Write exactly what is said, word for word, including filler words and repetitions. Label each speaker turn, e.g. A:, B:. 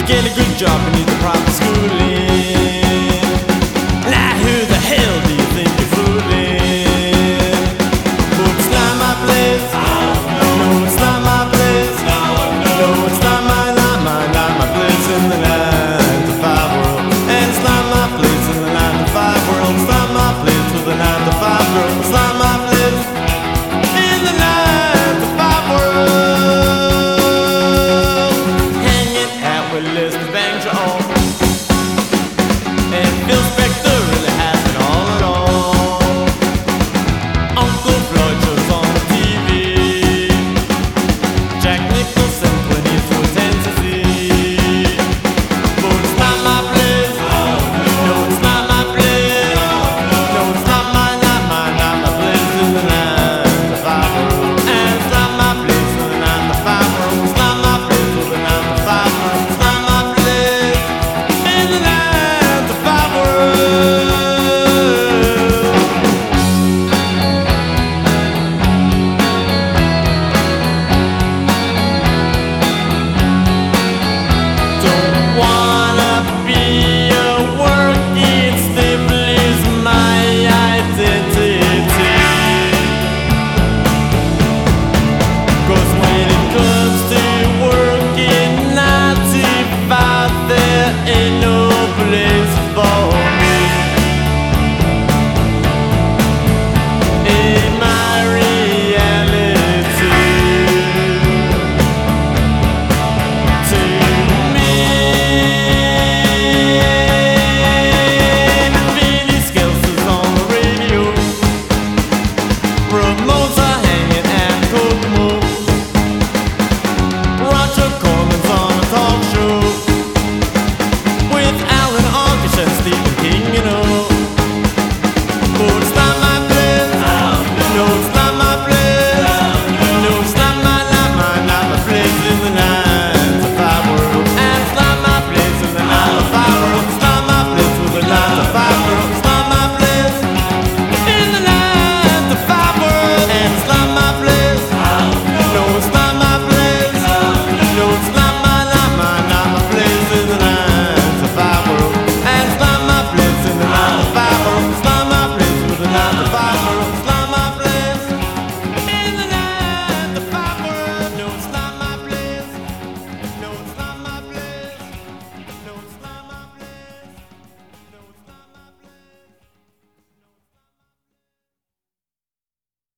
A: get a good job and need the proper schooling. Now who the hell do you think you're fooling? But it's not my place. No, it's not my place. No, it's not my, not my, not my place in the nine to five world. And it's not my place in the nine to five world. It's not my place with the nine to five world. It's not my place in the nine to five world. Hanging out with Lester Bangs, all.